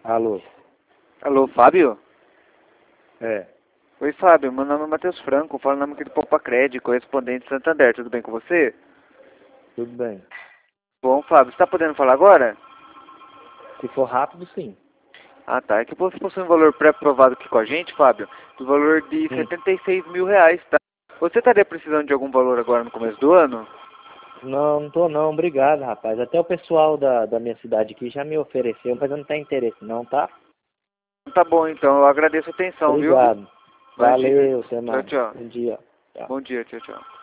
Alô? Alô, Fábio? É, Oi, Fábio. Meu nome é Matheus Franco. Falo o nome aqui do Poupa Crédito, correspondente de Santander. Tudo bem com você? tudo bem. Bom, Fábio, você tá podendo falar agora? Se for rápido, sim. Ah, tá. É que você possui um valor pré-aprovado aqui com a gente, Fábio, do valor de Hum. R$ 76.000, tá? Você estaria precisando de algum valor agora no começo do ano? Não tô não, obrigado, rapaz. Até o pessoal da minha cidade aqui já me ofereceu, mas eu não tenho interesse não, tá? Tá bom, então. Eu agradeço a atenção, viu? Obrigado. Imagina. Valeu, até Tchau, mais. tchau. Bom dia. Tchau. Bom dia, tchau, tchau.